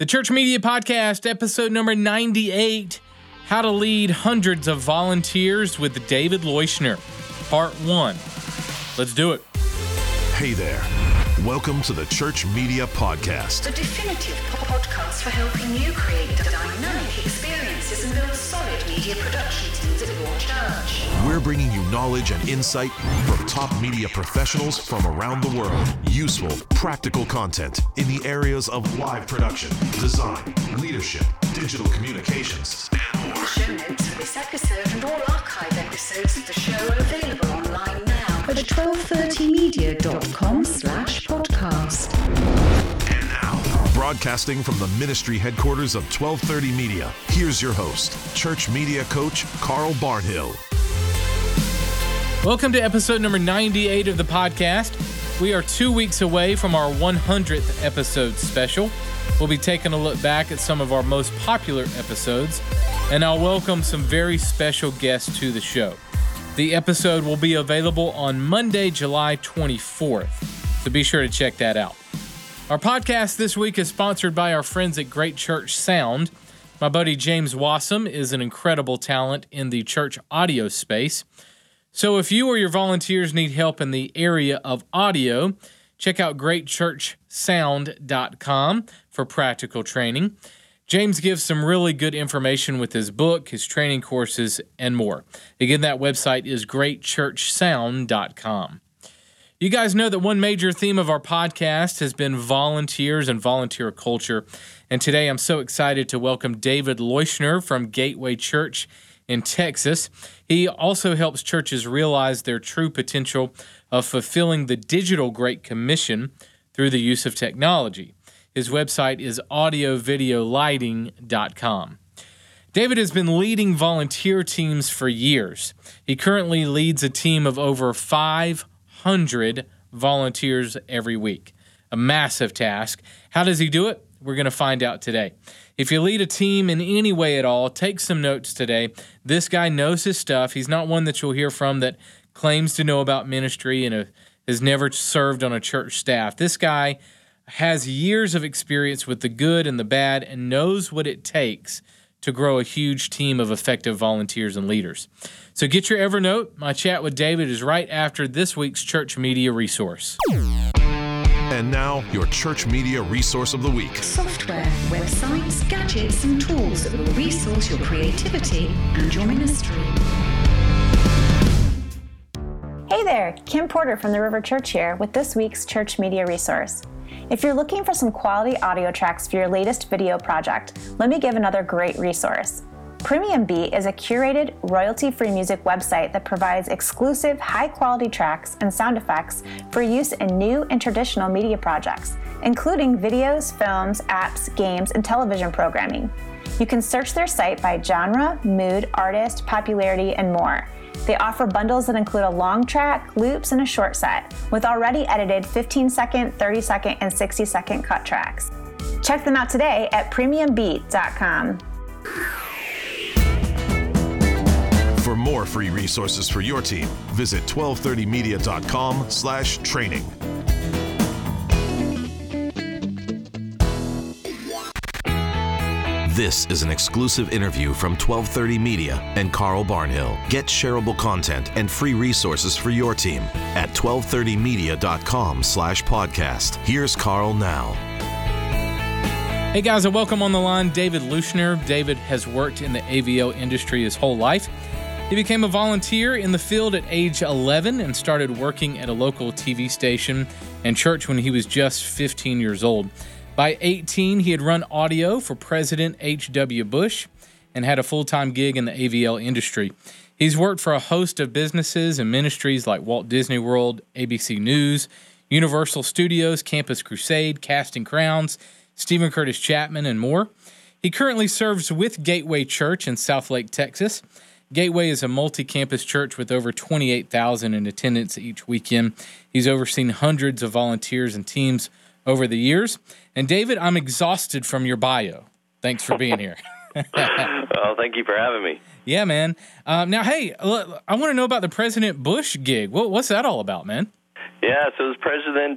The Church Media Podcast, episode number 98, How to Lead Hundreds of Volunteers with David Leuschner, part 1. Let's do it. Hey there. Welcome to the Church Media Podcast. The definitive podcast for helping you create dynamic experiences and build solid media production teams at your church. We're bringing you knowledge and insight from top media professionals from around the world. Useful, practical content in the areas of live production, design, leadership, digital communications, and more. The show notes for this episode and all archive episodes of the show are available online now at 1230media.com/podcast. And now, broadcasting from the ministry headquarters of 1230 Media, here's your host, Church Media Coach Carl Barnhill. Welcome to episode number 98 of the podcast. We are 2 weeks away from our 100th episode special. We'll be taking a look back at some of our most popular episodes, and I'll welcome some very special guests to the show. The episode will be available on Monday, July 24th, so be sure to check that out. Our podcast this week is sponsored by our friends at Great Church Sound. My buddy James Wassam is an incredible talent in the church audio space. So if you or your volunteers need help in the area of audio, check out greatchurchsound.com for practical training. James gives some really good information with his book, his training courses, and more. Again, that website is greatchurchsound.com. You guys know that one major theme of our podcast has been volunteers and volunteer culture. And today I'm so excited to welcome David Leuschner from Gateway Church in Texas. He also helps churches realize their true potential of fulfilling the digital Great Commission through the use of technology. His website is audiovideolighting.com. David has been leading volunteer teams for years. He currently leads a team of over 500 volunteers every week. A massive task. How does he do it? We're going to find out today. If you lead a team in any way at all, take some notes today. This guy knows his stuff. He's not one that you'll hear from that claims to know about ministry and has never served on a church staff. This guy has years of experience with the good and the bad and knows what it takes to grow a huge team of effective volunteers and leaders. So get your Evernote. My chat with David is right after this week's Church Media Resource. And now, your Church Media Resource of the Week. Software, websites, gadgets, and tools that will resource your creativity and your ministry. Hey there, Kim Porter from the River Church here with this week's Church Media Resource. If you're looking for some quality audio tracks for your latest video project, let me give another great resource. Premium Beat is a curated, royalty-free music website that provides exclusive, high-quality tracks and sound effects for use in new and traditional media projects, including videos, films, apps, games, and television programming. You can search their site by genre, mood, artist, popularity, and more. They offer bundles that include a long track, loops, and a short set, with already edited 15-second, 30-second, and 60-second cut tracks. Check them out today at premiumbeat.com. For more free resources for your team, visit 1230media.com/training. This is an exclusive interview from 1230 Media and Carl Barnhill. Get shareable content and free resources for your team at 1230media.com/podcast. Here's Carl now. Hey guys, and welcome on the line, David Leuschner. David has worked in the AVL industry his whole life. He became a volunteer in the field at age 11 and started working at a local TV station and church when he was just 15 years old. By 18, he had run audio for President H.W. Bush and had a full-time gig in the AVL industry. He's worked for a host of businesses and ministries like Walt Disney World, ABC News, Universal Studios, Campus Crusade, Casting Crowns, Stephen Curtis Chapman, and more. He currently serves with Gateway Church in Southlake, Texas. Gateway is a multi-campus church with over 28,000 in attendance each weekend. He's overseen hundreds of volunteers and teams over the years. And David, I'm exhausted from your bio. Thanks for being here. Well, thank you for having me. Yeah, man. Now, hey, I want to know about the President Bush gig. What's that all about, man? Yeah, so it was President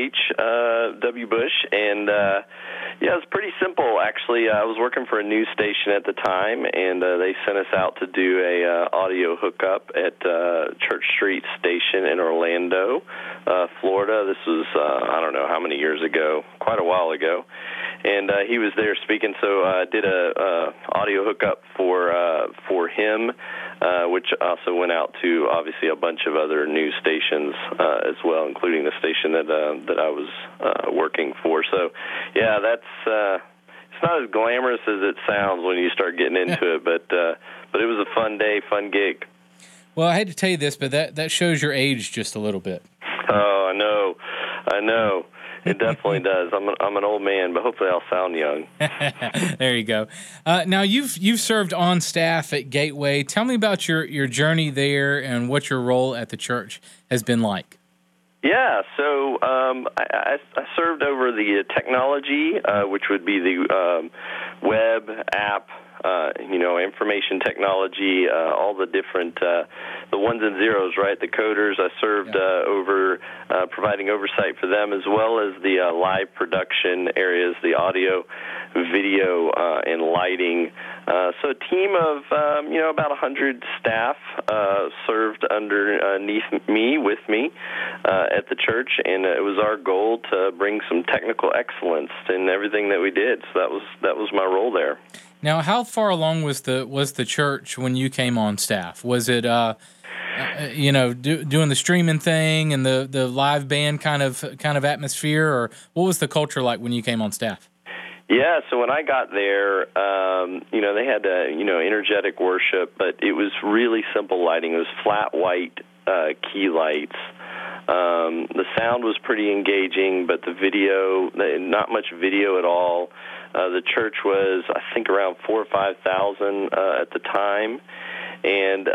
H.W. Bush, and it was pretty simple, actually. I was working for a news station at the time, and they sent us out to do a audio hookup at Church Street Station in Orlando, Florida. This was, I don't know how many years ago, quite a while ago. And he was there speaking, so I did a audio hookup for him, which also went out to obviously a bunch of other news stations as well, including the station that I was working for. So, yeah, that's it's not as glamorous as it sounds when you start getting into it, but it was a fun day, fun gig. Well, I hate to tell you this, but that shows your age just a little bit. Oh, I know. It definitely does. I'm an old man, but hopefully I'll sound young. There you go. Now you've served on staff at Gateway. Tell me about your journey there and what your role at the church has been like. Yeah, so I served over the technology, which would be the web app, information technology, all the different, the ones and zeros, right, the coders. I served over providing oversight for them, as well as the live production areas, the audio, video, and lighting. So a team of, about 100 staff served underneath me, with me, at the church, and it was our goal to bring some technical excellence in everything that we did. So that was my role there. Now, how far along was the church when you came on staff? Was it, doing the streaming thing and the live band kind of atmosphere, or what was the culture like when you came on staff? Yeah, so when I got there, they had, energetic worship, but it was really simple lighting. It was flat white key lights. The sound was pretty engaging, but the video, not much video at all. The church was, I think, around 4,000 or 5,000 at the time, and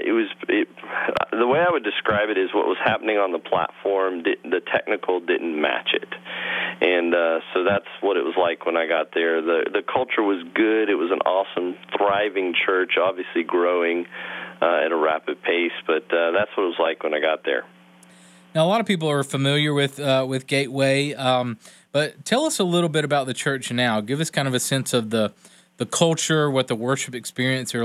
the way I would describe it is what was happening on the platform, the technical didn't match it, and so that's what it was like when I got there. The culture was good. It was an awesome, thriving church, obviously growing at a rapid pace, but that's what it was like when I got there. Now, a lot of people are familiar with Gateway, but tell us a little bit about the church now. Give us kind of a sense of the culture, what the worship experiences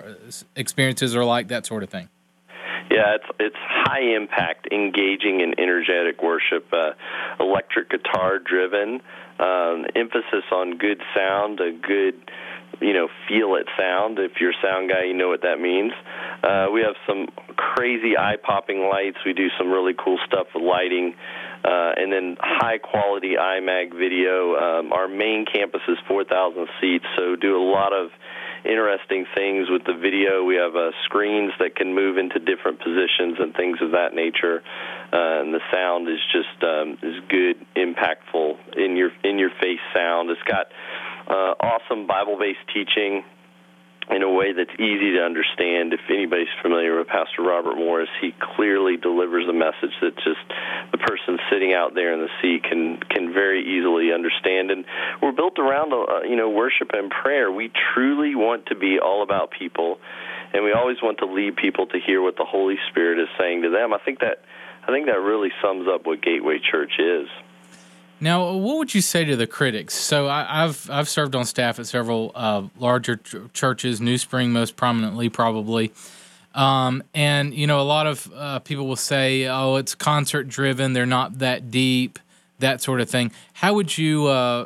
are like, that sort of thing. Yeah, it's high impact, engaging, and energetic worship. Electric guitar driven, emphasis on good sound, a good feel it sound. If you're a sound guy, you know what that means. We have some crazy eye-popping lights. We do some really cool stuff with lighting, and then high-quality IMAG video. Our main campus is 4,000 seats, so do a lot of interesting things with the video. We have screens that can move into different positions and things of that nature, and the sound is just is good, impactful, in your face sound. It's got awesome Bible-based teaching in a way that's easy to understand. If anybody's familiar with Pastor Robert Morris, he clearly delivers a message that just the person sitting out there in the seat can very easily understand. And we're built around worship and prayer. We truly want to be all about people, and we always want to lead people to hear what the Holy Spirit is saying to them. I think that really sums up what Gateway Church is. Now, what would you say to the critics? So I've served on staff at several larger churches, New Spring most prominently probably, and a lot of people will say, "Oh, it's concert driven. They're not that deep, that sort of thing." How would you?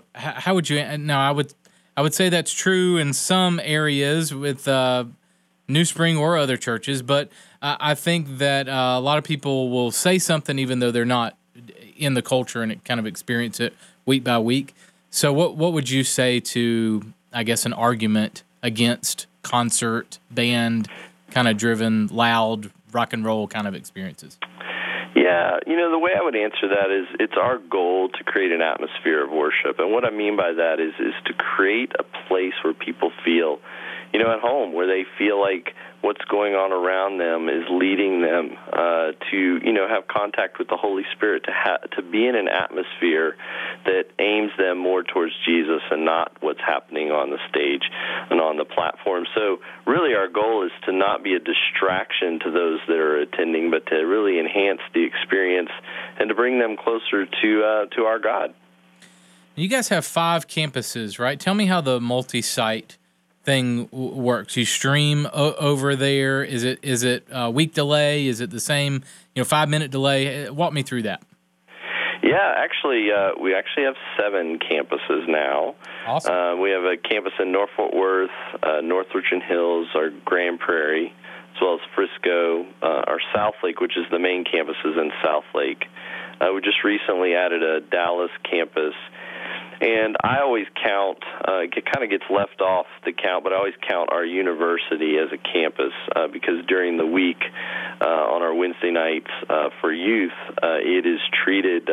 Now, I would say that's true in some areas with New Spring or other churches, but I think that a lot of people will say something even though they're not in the culture and kind of experience it week by week. So what would you say to, I guess, an argument against concert, band, kind of driven, loud, rock and roll kind of experiences? Yeah, the way I would answer that is it's our goal to create an atmosphere of worship. And what I mean by that is to create a place where people feel at home, where they feel like what's going on around them is leading them to, have contact with the Holy Spirit, to be in an atmosphere that aims them more towards Jesus and not what's happening on the stage and on the platform. So really our goal is to not be a distraction to those that are attending, but to really enhance the experience and to bring them closer to our God. You guys have 5 campuses, right? Tell me how the multi-site thing works. You stream over there. Is it a week delay? Is it the same 5-minute delay? Walk me through that. Yeah, actually, we actually have 7 campuses now. Awesome. We have a campus in North Fort Worth, North Richland Hills, our Grand Prairie, as well as Frisco, our South Lake, which is the main campus, is in South Lake. We just recently added a Dallas campus. And I always count, it kind of gets left off the count, but I always count our university as a campus because during the week on our Wednesday nights for youth, it is treated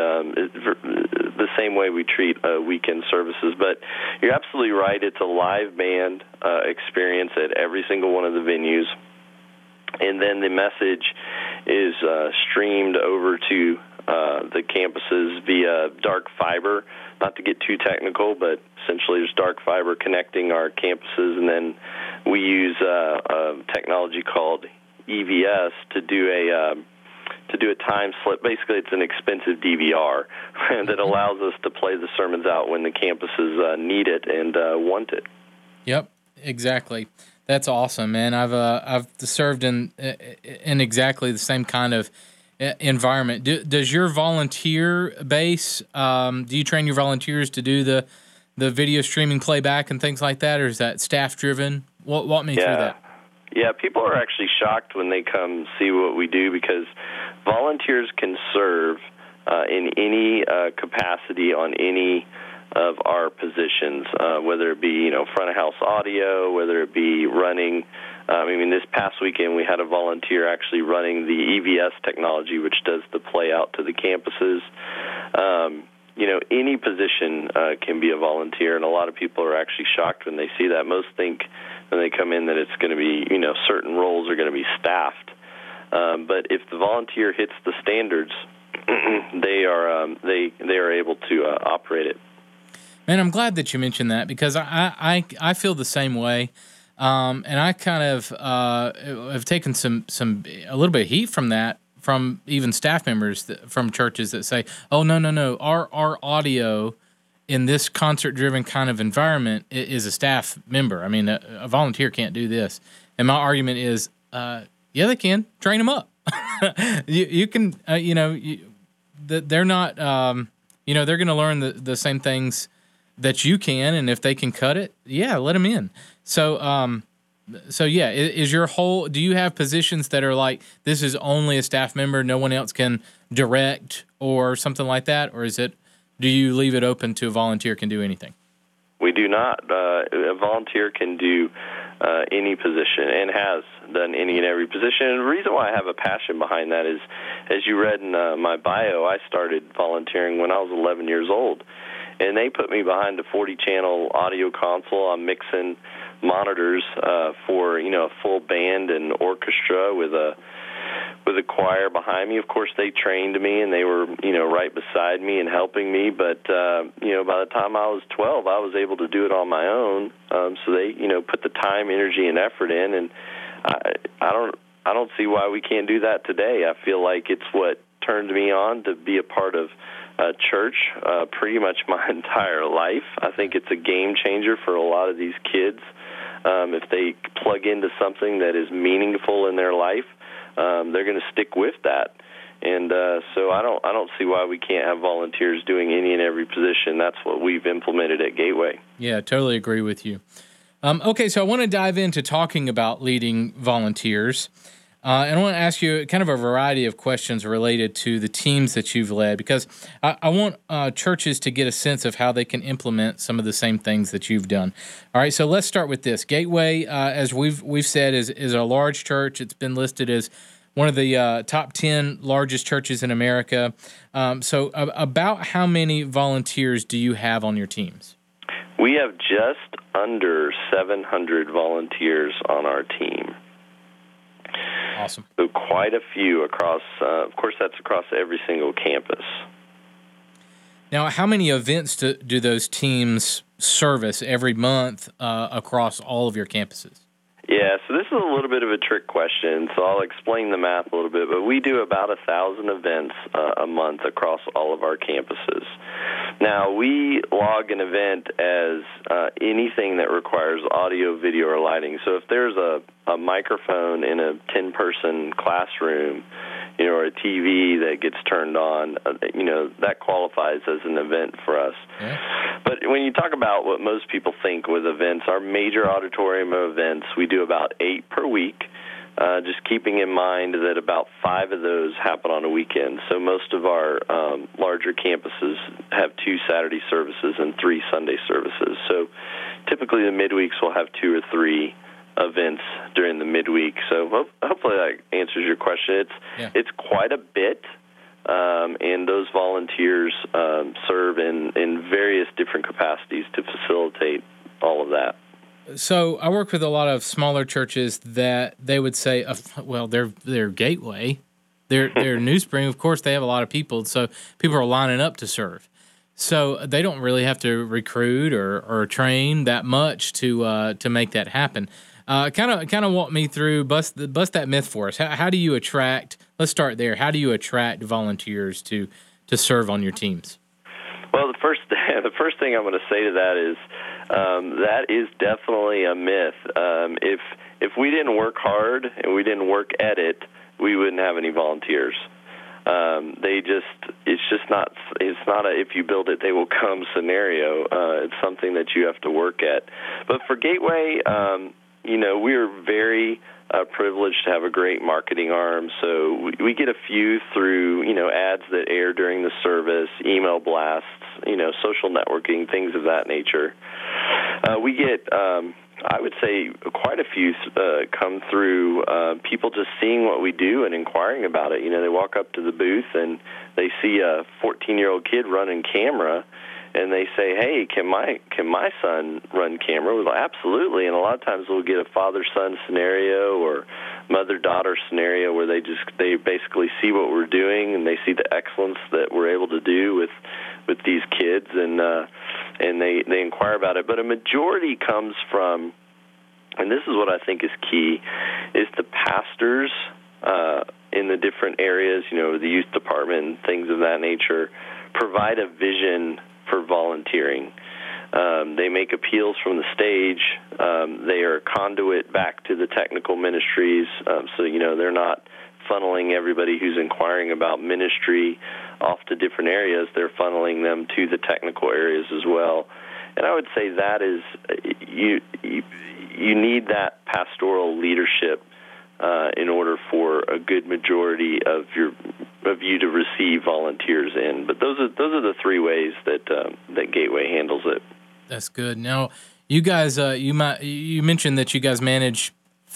the same way we treat weekend services. But you're absolutely right. It's a live band experience at every single one of the venues. And then the message is streamed over to the campuses via dark fiber. Not to get too technical, but essentially there's dark fiber connecting our campuses, and then we use a technology called EVS to do a time slip. Basically, it's an expensive DVR that allows us to play the sermons out when the campuses need it and want it. Yep, exactly. That's awesome, man. I've served in exactly the same kind of environment. Does your volunteer base, do you train your volunteers to do the video streaming playback and things like that, or is that staff-driven? Walk me through that. Yeah, people are actually shocked when they come see what we do because volunteers can serve in any capacity on any of our positions, whether it be front of house audio, whether it be running. This past weekend we had a volunteer actually running the EVS technology, which does the play out to the campuses. Any position can be a volunteer, and a lot of people are actually shocked when they see that. Most think when they come in that it's going to be, certain roles are going to be staffed. But if the volunteer hits the standards, they are able to operate it. Man, I'm glad that you mentioned that because I feel the same way. And I kind of have taken a little bit of heat from that, from even staff members from churches that say, "Oh no, our audio in this concert-driven kind of environment is a staff member. I mean, a volunteer can't do this." And my argument is, yeah, they can. Train them up. you can, they're not, they're going to learn the same things that you can, and if they can cut it, yeah, let them in. So yeah, do you have positions that are like, this is only a staff member, no one else can direct or something like that? Or do you leave it open to a volunteer can do anything? We do not. A volunteer can do any position and has done any and every position. And the reason why I have a passion behind that is, as you read in my bio, I started volunteering when I was 11 years old. And they put me behind a 40-channel audio console. I'm mixing monitors for a full band and orchestra with a choir behind me. Of course, they trained me and they were right beside me and helping me. But by the time I was 12, I was able to do it on my own. So they put the time, energy, and effort in, and I don't see why we can't do that today. I feel like it's what turned me on to be a part of church pretty much my entire life. I think it's a game changer for a lot of these kids. If they plug into something that is meaningful in their life, they're going to stick with that. And so I don't see why we can't have volunteers doing any and every position. That's what we've implemented at Gateway. Yeah, totally agree with you. Okay, so I want to dive into talking about leading volunteers. And I want to ask you kind of a variety of questions related to the teams that you've led, because I want churches to get a sense of how they can implement some of the same things that you've done. All right, so let's start with this. Gateway, as we've said, is a large church. It's been listed as one of the top 10 largest churches in America. So about how many volunteers do you have on your teams? We have just under 700 volunteers on our team. Awesome. So quite a few across, of course, that's across every single campus. Now, how many events do those teams service every month across all of your campuses? Yeah, so this is a little bit of a trick question, so I'll explain the math a little bit, but we do about 1,000 events a month across all of our campuses. Now, we log an event as anything that requires audio, video, or lighting. So if there's a microphone in a 10-person classroom, or a TV that gets turned on, that qualifies as an event for us. Yeah. But when you talk about what most people think with events, our major auditorium events, we do about 8 per week, just keeping in mind that about 5 of those happen on a weekend. So most of our larger campuses have 2 Saturday services and 3 Sunday services. So typically the midweeks will have 2 or 3 events during the midweek. So hopefully that answers your question. It's quite a bit, and those volunteers serve in various different capacities to facilitate all of that. So I work with a lot of smaller churches that they would say, well, they're Gateway, they're New Spring. Of course, they have a lot of people, so people are lining up to serve. So they don't really have to recruit or train that much to make that happen. Kind of walk me through, bust that myth for us. How do you attract? Let's start there. How do you attract volunteers to serve on your teams? Well, the first thing I'm going to say to that is that is definitely a myth. If we didn't work hard and we didn't work at it, we wouldn't have any volunteers. It's not a if you build it they will come scenario. It's something that you have to work at. But for Gateway, we are very privileged to have a great marketing arm. So we get a few through, ads that air during the service, email blasts, social networking, things of that nature. We get, I would say, quite a few come through people just seeing what we do and inquiring about it. They walk up to the booth and they see a 14-year-old kid running camera, and they say, "Hey, can my son run camera?" We're like, "Absolutely." And a lot of times we'll get a father-son scenario or mother-daughter scenario where they basically see what we're doing and they see the excellence that we're able to do with these kids, and they inquire about it. But a majority comes from, and this is what I think is key, is the pastors in the different areas, the youth department, things of that nature, provide a vision for volunteering. They make appeals from the stage. They are a conduit back to the technical ministries, so they're not funneling everybody who's inquiring about ministry off to different areas. They're funneling them to the technical areas as well. And I would say that is you need that pastoral leadership in order for a good majority of you to receive volunteers in. But those are the 3 ways that Gateway handles it. That's good. Now, you guys, you mentioned that you guys manage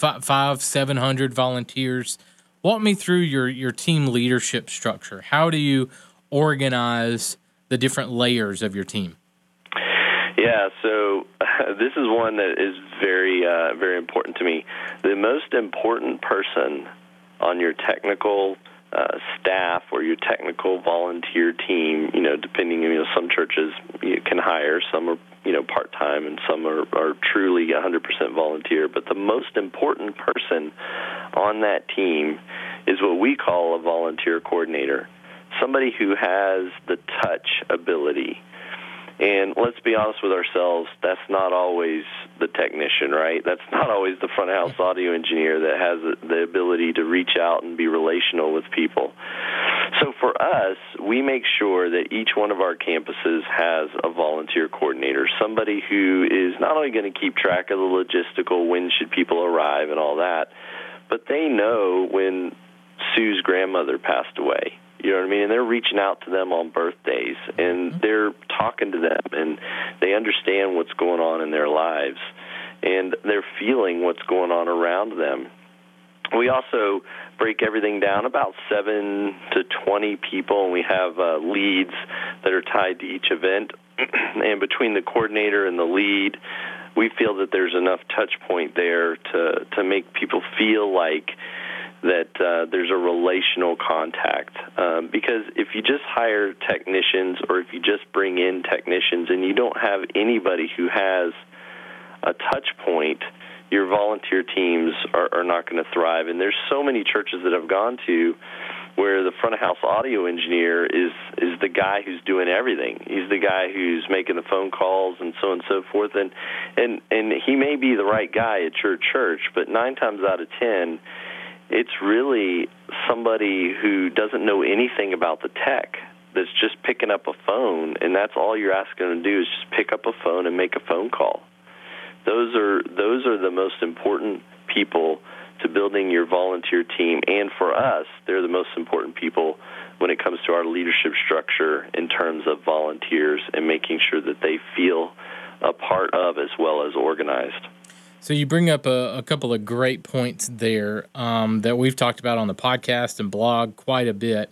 700 volunteers. Walk me through your team leadership structure. How do you organize the different layers of your team? Yeah, so this is one that is very, very important to me. The most important person on your technical staff or your technical volunteer team, depending, some churches you can hire, some are, part-time, and some are truly 100% volunteer. But the most important person on that team is what we call a volunteer coordinator, somebody who has the touch ability. And let's be honest with ourselves, that's not always the technician, right? That's not always the front house audio engineer that has the ability to reach out and be relational with people. So for us, we make sure that each one of our campuses has a volunteer coordinator, somebody who is not only going to keep track of the logistical, when should people arrive and all that, but they know when Sue's grandmother passed away. You know what I mean? And they're reaching out to them on birthdays, and they're talking to them, and they understand what's going on in their lives, and they're feeling what's going on around them. We also break everything down, about 7 to 20 people, and we have leads that are tied to each event. And between the coordinator and the lead, we feel that there's enough touch point there to make people feel like that there's a relational contact. Because if you just hire technicians or if you just bring in technicians and you don't have anybody who has a touch point, your volunteer teams are not going to thrive. And there's so many churches that I've gone to where the front of house audio engineer is the guy who's doing everything. He's the guy who's making the phone calls and so on and so forth. And he may be the right guy at your church, but 9 times out of 10, it's really somebody who doesn't know anything about the tech that's just picking up a phone, and that's all you're asking them to do is just pick up a phone and make a phone call. Those are the most important people to building your volunteer team, and for us, they're the most important people when it comes to our leadership structure in terms of volunteers and making sure that they feel a part of as well as organized. So you bring up a couple of great points there that we've talked about on the podcast and blog quite a bit.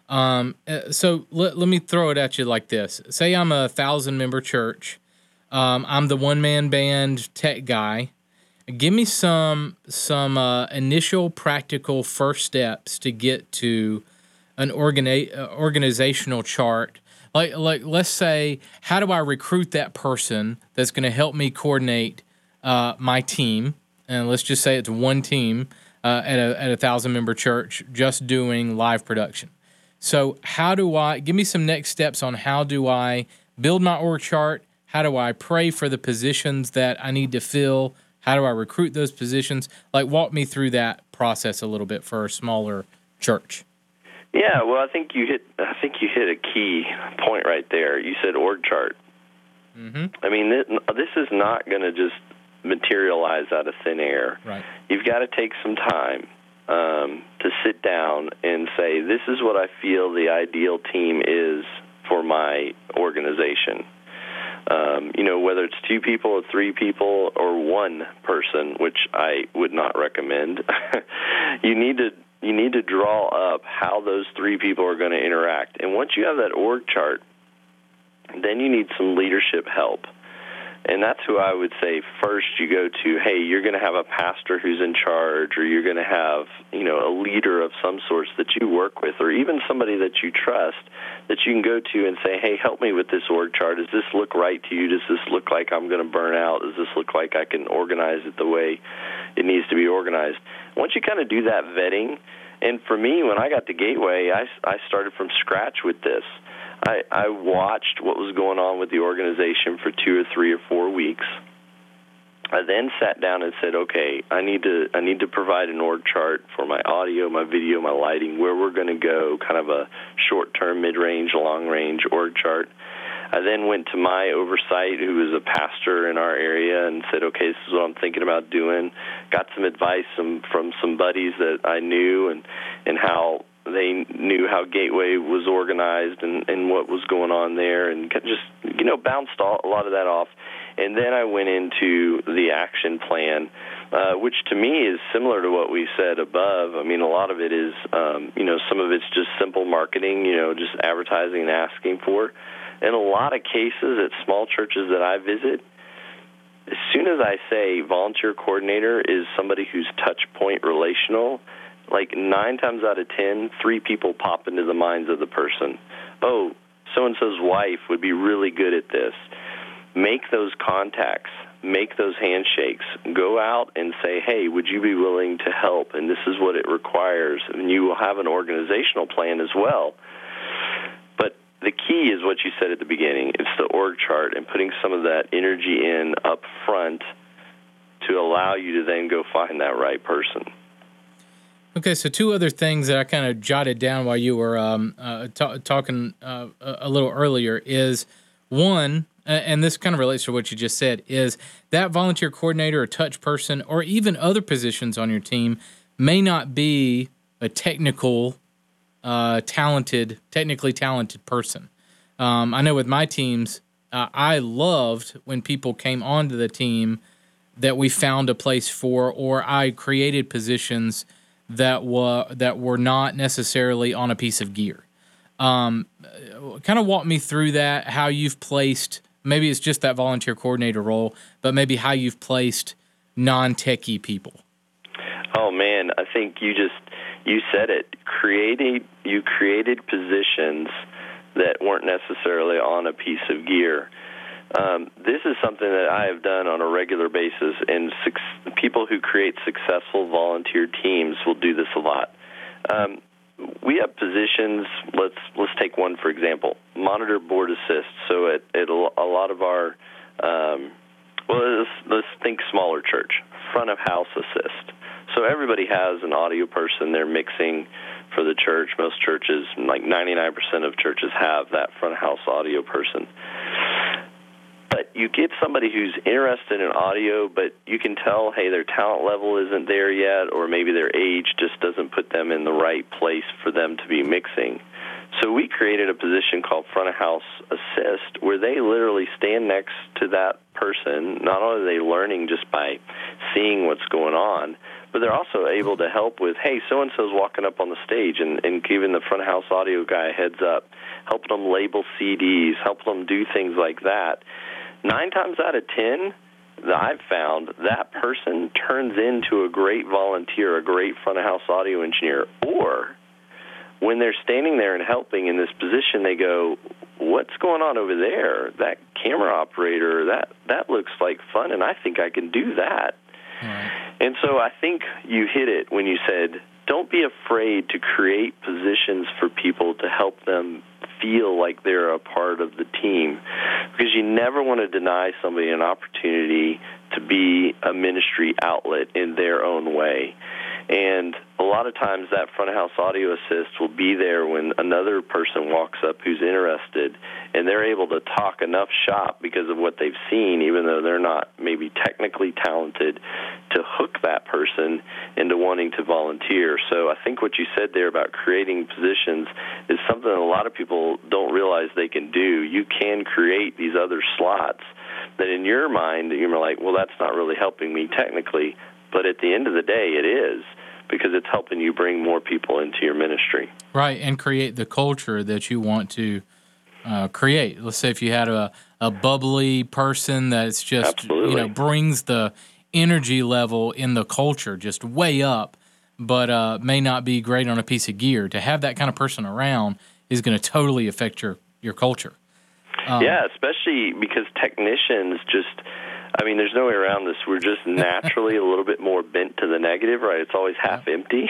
So let me throw it at you like this. Say I'm a 1,000-member church. I'm the one-man band tech guy. Give me some initial practical first steps to get to an organizational chart. Like let's say, how do I recruit that person that's going to help me coordinate my team? And let's just say it's one team at a 1,000-member church just doing live production. So how do I give me some next steps on how do I build my org chart? How do I pray for the positions that I need to fill? How do I recruit those positions? Like, walk me through that process a little bit for a smaller church. Yeah, well, I think you hit a key point right there. You said org chart. Mm-hmm. I mean, this is not going to just materialize out of thin air. Right. You've got to take some time to sit down and say, this is what I feel the ideal team is for my organization. Whether it's 2 people or 3 people or 1 person, which I would not recommend, you need to draw up how those 3 people are going to interact. And once you have that org chart, then you need some leadership help. And that's who I would say first you go to, hey, you're going to have a pastor who's in charge, or you're going to have, a leader of some sort that you work with, or even somebody that you trust that you can go to and say, hey, help me with this org chart. Does this look right to you? Does this look like I'm going to burn out? Does this look like I can organize it the way it needs to be organized? Once you kind of do that vetting, and for me, when I got to Gateway, I started from scratch with this. I watched what was going on with the organization for 2 or 3 or 4 weeks. I then sat down and said, okay, I need to provide an org chart for my audio, my video, my lighting, where we're going to go, kind of a short-term, mid-range, long-range org chart. I then went to my oversight, who was a pastor in our area, and said, okay, this is what I'm thinking about doing. Got some advice from some buddies that I knew and how they knew how Gateway was organized and what was going on there, and just, bounced a lot of that off. And then I went into the action plan, which to me is similar to what we said above. I mean, a lot of it is, some of it's just simple marketing, just advertising and asking for. In a lot of cases at small churches that I visit, as soon as I say volunteer coordinator is somebody who's touch point relational, like 9 times out of 10, 3 people pop into the minds of the person. Oh, so-and-so's wife would be really good at this. Make those contacts. Make those handshakes. Go out and say, hey, would you be willing to help? And this is what it requires. And you will have an organizational plan as well. But the key is what you said at the beginning. It's the org chart and putting some of that energy in up front to allow you to then go find that right person. Okay, so 2 other things that I kind of jotted down while you were talking a little earlier is, one, and this kind of relates to what you just said, is that volunteer coordinator or touch person or even other positions on your team may not be a technically talented person. I know with my teams, I loved when people came onto the team that we found a place for, or I created positions that were not necessarily on a piece of gear. Kind of walk me through that, how you've placed maybe it's just that volunteer coordinator role, but maybe how you've placed non-techie people. Oh man, I think you said it. You created positions that weren't necessarily on a piece of gear. This is something that I have done on a regular basis, and people who create successful volunteer teams will do this a lot. We have positions. Let's take one for example: monitor board assist. So at a lot of our, let's think smaller church, front of house assist. So everybody has an audio person. They're mixing for the church. Most churches, like 99% of churches, have that front of house audio person. But you get somebody who's interested in audio, but you can tell, hey, their talent level isn't there yet, or maybe their age just doesn't put them in the right place for them to be mixing. So we created a position called front of house assist, where they literally stand next to that person. Not only are they learning just by seeing what's going on, but they're also able to help with, hey, so-and-so's walking up on the stage, and giving the front of house audio guy a heads up, helping them label CDs, helping them do things like that. 9 times out of 10, I've found that person turns into a great volunteer, a great front-of-house audio engineer. Or when they're standing there and helping in this position, they go, what's going on over there? That camera operator, that looks like fun, and I think I can do that. Right. And so I think you hit it when you said, don't be afraid to create positions for people to help them feel like they're a part of the team, because you never want to deny somebody an opportunity to be a ministry outlet in their own way. And a lot of times that front of house audio assist will be there when another person walks up who's interested, and they're able to talk enough shop because of what they've seen, even though they're not maybe technically talented, to hook that person into wanting to volunteer. So I think what you said there about creating positions is something a lot of people don't realize they can do. You can create these other slots that in your mind you're like, well, that's not really helping me technically, but at the end of the day it is, because it's helping you bring more people into your ministry. Right, and create the culture that you want to create. Let's say if you had a bubbly person that's just, Absolutely. Brings the energy level in the culture just way up, but may not be great on a piece of gear. To have that kind of person around is going to totally affect your culture. Yeah, especially because technicians there's no way around this. We're just naturally a little bit more bent to the negative, right? It's always half empty.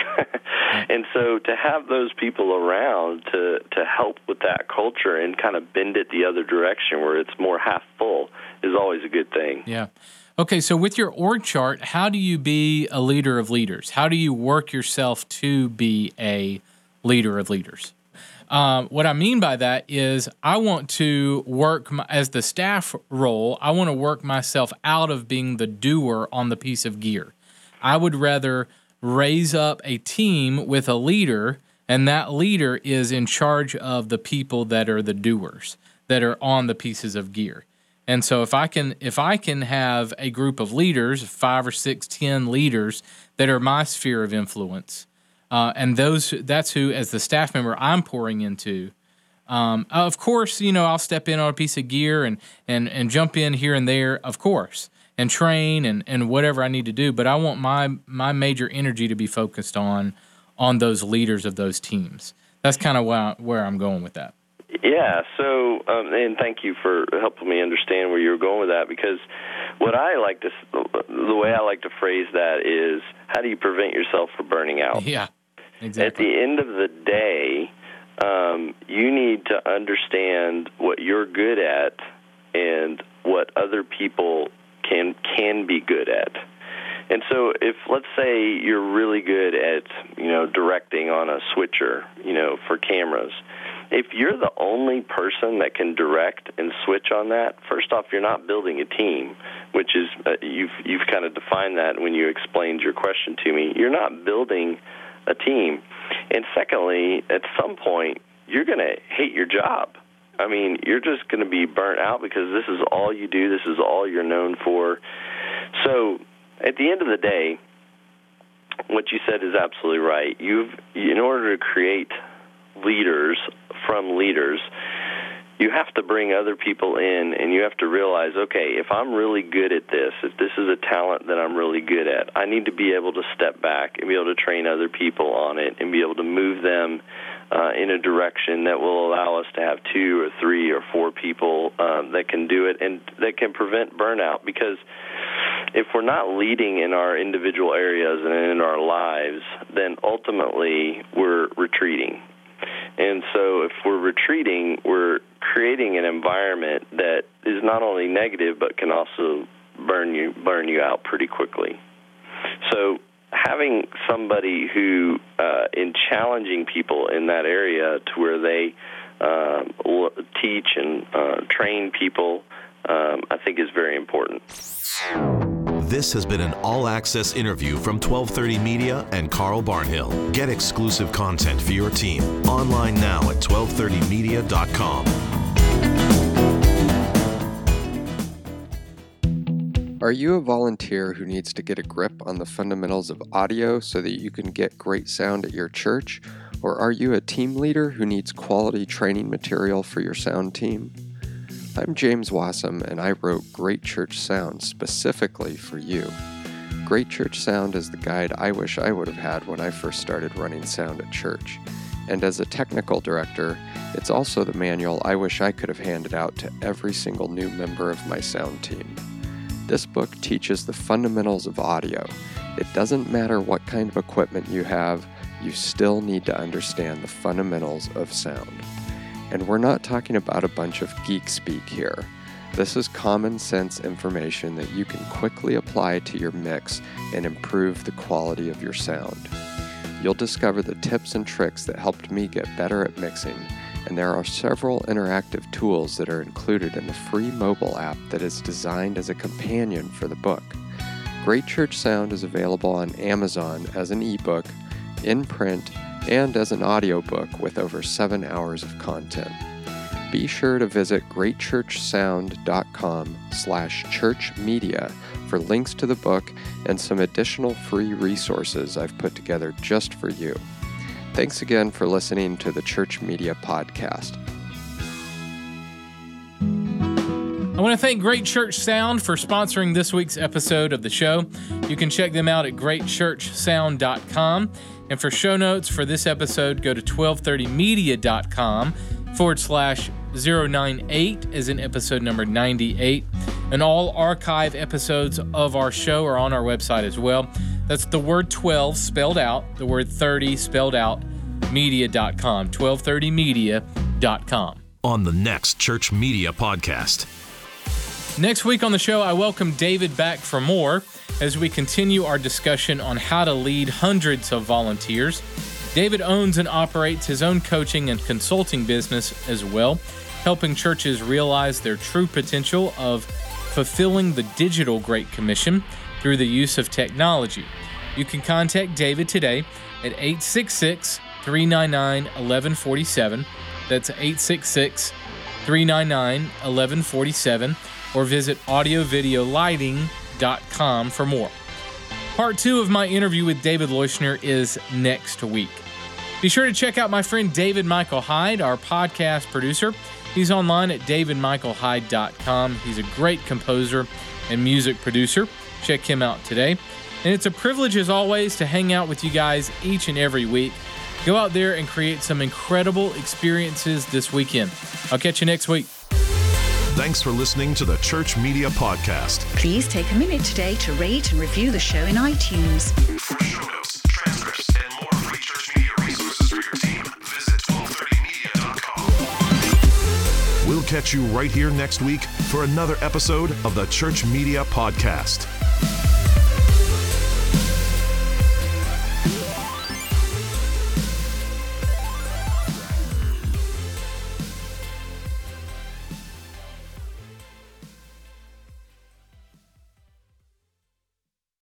And so to have those people around to help with that culture and kind of bend it the other direction where it's more half full is always a good thing. Yeah. Okay, so with your org chart, how do you be a leader of leaders? How do you work yourself to be a leader of leaders? What I mean by that is I want to work, as the staff role, I want to work myself out of being the doer on the piece of gear. I would rather raise up a team with a leader, and that leader is in charge of the people that are the doers, that are on the pieces of gear. And so if I can have a group of leaders, 5 or 6, 10 leaders that are my sphere of influence, and that's who, as the staff member, I'm pouring into. Of course, I'll step in on a piece of gear and jump in here and there, of course, and train and whatever I need to do. But I want my major energy to be focused on those leaders of those teams. That's kind of where I'm going with that. Yeah, so, and thank you for helping me understand where you're going with that, because the way I like to phrase that is, how do you prevent yourself from burning out? Yeah, exactly. At the end of the day, you need to understand what you're good at and what other people can be good at. And so if, let's say, you're really good at, directing on a switcher, for cameras, if you're the only person that can direct and switch on that, first off, you're not building a team, which is, you've kind of defined that when you explained your question to me. You're not building a team. And secondly, at some point, you're going to hate your job. I mean, you're just going to be burnt out because this is all you do. This is all you're known for. So at the end of the day, what you said is absolutely right. In order to create leaders from leaders, you have to bring other people in, and you have to realize, okay, if I'm really good at this, if this is a talent that I'm really good at, I need to be able to step back and be able to train other people on it and be able to move them in a direction that will allow us to have 2 or 3 or 4 people that can do it and that can prevent burnout. Because if we're not leading in our individual areas and in our lives, then ultimately we're retreating. And so if we're retreating, we're creating an environment that is not only negative but can also burn you out pretty quickly. So having somebody who, in challenging people in that area to where they teach and train people, I think is very important. This has been an all-access interview from 1230 Media and Carl Barnhill. Get exclusive content for your team online now at 1230media.com. Are you a volunteer who needs to get a grip on the fundamentals of audio so that you can get great sound at your church? Or are you a team leader who needs quality training material for your sound team? I'm James Wassam, and I wrote Great Church Sound specifically for you. Great Church Sound is the guide I wish I would have had when I first started running sound at church. And as a technical director, it's also the manual I wish I could have handed out to every single new member of my sound team. This book teaches the fundamentals of audio. It doesn't matter what kind of equipment you have, you still need to understand the fundamentals of sound. And we're not talking about a bunch of geek speak here. This is common sense information that you can quickly apply to your mix and improve the quality of your sound. You'll discover the tips and tricks that helped me get better at mixing, and there are several interactive tools that are included in the free mobile app that is designed as a companion for the book. Great Church Sound is available on Amazon as an ebook, in print, and as an audiobook with over 7 hours of content. Be sure to visit greatchurchsound.com/churchmedia for links to the book and some additional free resources I've put together just for you. Thanks again for listening to the Church Media Podcast. I want to thank Great Church Sound for sponsoring this week's episode of the show. You can check them out at greatchurchsound.com. And for show notes for this episode, go to 1230media.com/098 as in episode number 98. And all archive episodes of our show are on our website as well. That's the word 12 spelled out, the word 30 spelled out, media.com, 1230media.com. On the next Church Media Podcast. Next week on the show, I welcome David back for more as we continue our discussion on how to lead hundreds of volunteers. David owns and operates his own coaching and consulting business as well, helping churches realize their true potential of fulfilling the digital Great Commission through the use of technology. You can contact David today at 866-399-1147. That's 866-399-1147. Or visit audiovideolighting.com for more. Part 2 of my interview with David Leuschner is next week. Be sure to check out my friend David Michael Hyde, our podcast producer. He's online at davidmichaelhyde.com. He's a great composer and music producer. Check him out today. And it's a privilege, as always, to hang out with you guys each and every week. Go out there and create some incredible experiences this weekend. I'll catch you next week. Thanks for listening to the Church Media Podcast. Please take a minute today to rate and review the show in iTunes. For show notes, transcripts, and more free church media resources for your team, visit 1230media.com. We'll catch you right here next week for another episode of the Church Media Podcast.